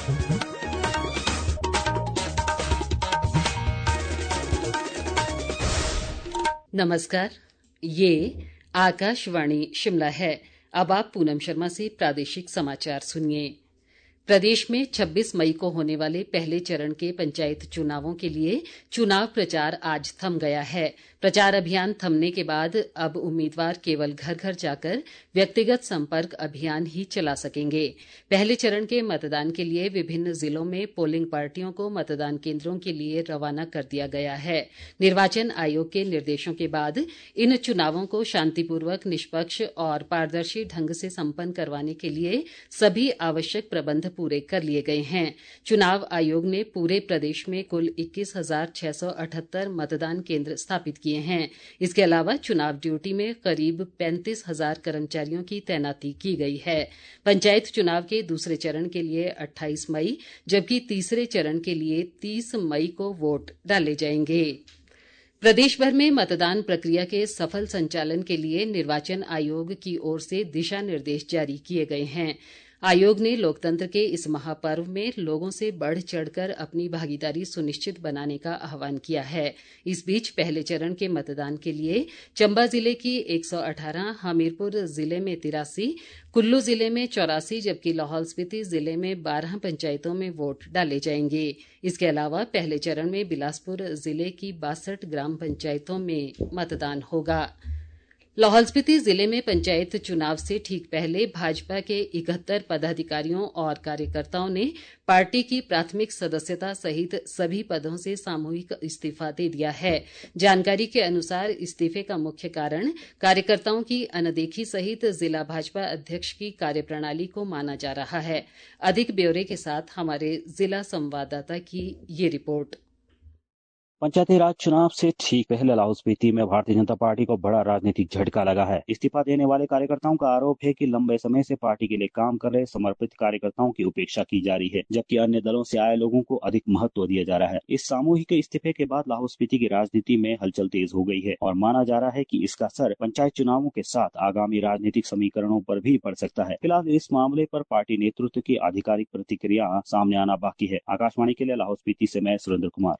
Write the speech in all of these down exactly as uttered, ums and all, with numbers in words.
नमस्कार, ये आकाशवाणी शिमला है। अब आप पूनम शर्मा से प्रादेशिक समाचार सुनिए। प्रदेश में छब्बीस मई को होने वाले पहले चरण के पंचायत चुनावों के लिए चुनाव प्रचार आज थम गया है। प्रचार अभियान थमने के बाद अब उम्मीदवार केवल घर घर जाकर व्यक्तिगत संपर्क अभियान ही चला सकेंगे। पहले चरण के मतदान के लिए विभिन्न जिलों में पोलिंग पार्टियों को मतदान केंद्रों के लिए रवाना कर दिया गया है। निर्वाचन आयोग के निर्देशों के बाद इन चुनावों को शांतिपूर्वक, निष्पक्ष और पारदर्शी ढंग से संपन्न करवाने के लिए सभी आवश्यक प्रबंध पूरे कर लिए गए हैं। चुनाव आयोग ने पूरे प्रदेश में कुल इक्कीस हजार छह सौ अठहत्तर मतदान केंद्र स्थापित किए हैं। इसके अलावा चुनाव ड्यूटी में करीब पैंतीस हजार कर्मचारियों की तैनाती की गई है। पंचायत चुनाव के दूसरे चरण के लिए अट्ठाईस मई जबकि तीसरे चरण के लिए तीस मई को वोट डाले जाएंगे। प्रदेश भर में मतदान प्रक्रिया के सफल संचालन के लिए निर्वाचन आयोग की ओर से दिशा निर्देश जारी किए गए हैं। आयोग ने लोकतंत्र के इस महापर्व में लोगों से बढ़ चढ़कर अपनी भागीदारी सुनिश्चित बनाने का आह्वान किया है। इस बीच पहले चरण के मतदान के लिए चंबा जिले की एक सौ अठारह, हमीरपुर जिले में तिरासी, कुल्लू जिले में चौरासी जबकि लाहौल स्पीति जिले में बारह पंचायतों में वोट डाले जाएंगे। इसके अलावा पहले चरण में बिलासपुर जिले की बासठ ग्राम पंचायतों में मतदान होगा। लाहौल स्पीति जिले में पंचायत चुनाव से ठीक पहले भाजपा के इकहत्तर पदाधिकारियों और कार्यकर्ताओं ने पार्टी की प्राथमिक सदस्यता सहित सभी पदों से सामूहिक इस्तीफा दे दिया है। जानकारी के अनुसार इस्तीफे का मुख्य कारण कार्यकर्ताओं की अनदेखी सहित जिला भाजपा अध्यक्ष की कार्यप्रणाली को माना जा रहा है। अधिक ब्यौरे के साथ हमारे जिला संवाददाता की ये रिपोर्ट। पंचायती राज चुनाव से ठीक पहले लाहौल स्पीति में भारतीय जनता पार्टी को बड़ा राजनीतिक झटका लगा है। इस्तीफा देने वाले कार्यकर्ताओं का आरोप है कि लंबे समय से पार्टी के लिए काम कर रहे समर्पित कार्यकर्ताओं की उपेक्षा की जा रही है, जबकि अन्य दलों से आए लोगों को अधिक महत्व दिया जा रहा है। इस सामूहिक इस्तीफे के बाद लाहौल स्पीति की राजनीति में हलचल तेज हो गई है और माना जा रहा है कि इसका असर पंचायत चुनावों के साथ आगामी राजनीतिक समीकरणों पर भी पड़ सकता है। फिलहाल इस मामले पर पार्टी नेतृत्व की आधिकारिक प्रतिक्रिया सामने आना बाकी है। आकाशवाणी के लिए लाहौल स्पीति से मैं सुरेंद्र कुमार।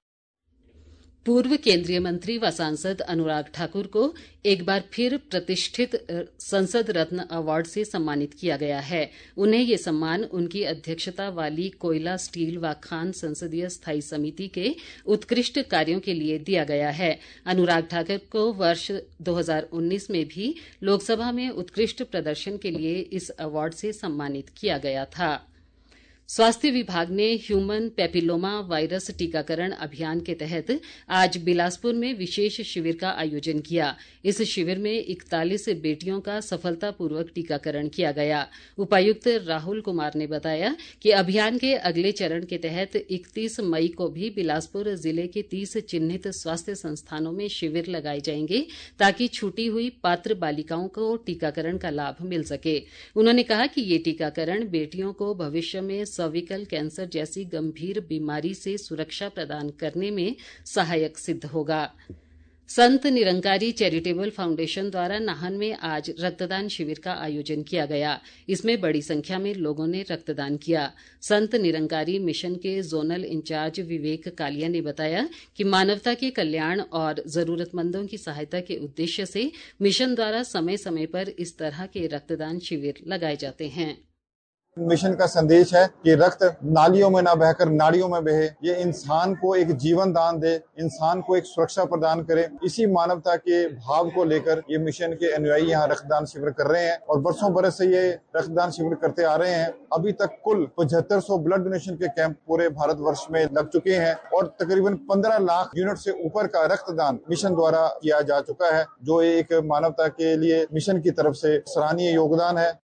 पूर्व केंद्रीय मंत्री व सांसद अनुराग ठाकुर को एक बार फिर प्रतिष्ठित संसद रत्न अवार्ड से सम्मानित किया गया है। उन्हें ये सम्मान उनकी अध्यक्षता वाली कोयला, स्टील व खान संसदीय स्थायी समिति के उत्कृष्ट कार्यों के लिए दिया गया है। अनुराग ठाकुर को वर्ष दो हज़ार उन्नीस में भी लोकसभा में उत्कृष्ट प्रदर्शन के लिए इस अवार्ड से सम्मानित किया गया था। स्वास्थ्य विभाग ने ह्यूमन पैपिलोमा वायरस टीकाकरण अभियान के तहत आज बिलासपुर में विशेष शिविर का आयोजन किया। इस शिविर में इकतालीस बेटियों का सफलतापूर्वक टीकाकरण किया गया। उपायुक्त राहुल कुमार ने बताया कि अभियान के अगले चरण के तहत इकतीस मई को भी बिलासपुर जिले के तीस चिन्हित स्वास्थ्य संस्थानों में शिविर लगाए जाएंगे ताकि छूटी हुई पात्र बालिकाओं को टीकाकरण का लाभ मिल सके। उन्होंने कहा कि ये टीकाकरण बेटियों को भविष्य में सर्विकल कैंसर जैसी गंभीर बीमारी से सुरक्षा प्रदान करने में सहायक सिद्ध होगा। संत निरंकारी चैरिटेबल फाउंडेशन द्वारा नाहन में आज रक्तदान शिविर का आयोजन किया गया। इसमें बड़ी संख्या में लोगों ने रक्तदान किया। संत निरंकारी मिशन के जोनल इंचार्ज विवेक कालिया ने बताया कि मानवता के कल्याण और जरूरतमंदों की सहायता के उद्देश्य से मिशन द्वारा समय समय पर इस तरह के रक्तदान शिविर लगाए जाते हैं। मिशन का संदेश है कि रक्त नालियों में ना बहकर नाड़ियों में बहे। ये इंसान को एक जीवन दान दे, इंसान को एक सुरक्षा प्रदान करे। इसी मानवता के भाव को लेकर ये मिशन के अनुयायी यहाँ रक्तदान शिविर कर रहे हैं और बरसों बरस से ये रक्तदान शिविर करते आ रहे हैं। अभी तक कुल पचहत्तर सौ ब्लड डोनेशन के कैंप पूरे भारतवर्ष में लग चुके हैं और तकरीबन पंद्रह लाख यूनिट से ऊपर का रक्तदान मिशन द्वारा किया जा चुका है, जो एक मानवता के लिए मिशन की तरफ से सराहनीय योगदान है।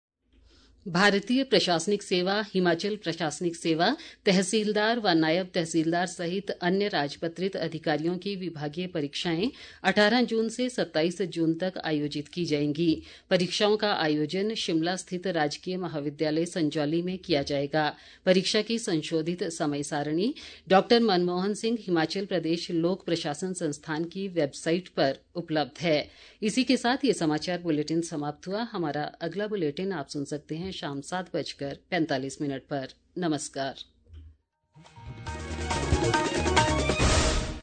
भारतीय प्रशासनिक सेवा, हिमाचल प्रशासनिक सेवा, तहसीलदार व नायब तहसीलदार सहित अन्य राजपत्रित अधिकारियों की विभागीय परीक्षाएं अठारह जून से सत्ताईस जून तक आयोजित की जाएंगी। परीक्षाओं का आयोजन शिमला स्थित राजकीय महाविद्यालय संजौली में किया जाएगा। परीक्षा की संशोधित समय सारणी डॉक्टर मनमोहन सिंह हिमाचल प्रदेश लोक प्रशासन संस्थान की वेबसाइट पर उपलब्ध है। इसी के साथ ये समाचार बुलेटिन समाप्त हुआ। हमारा अगला बुलेटिन आप सुन सकते हैं शाम सात बजकर पैंतालीस मिनट पर। नमस्कार।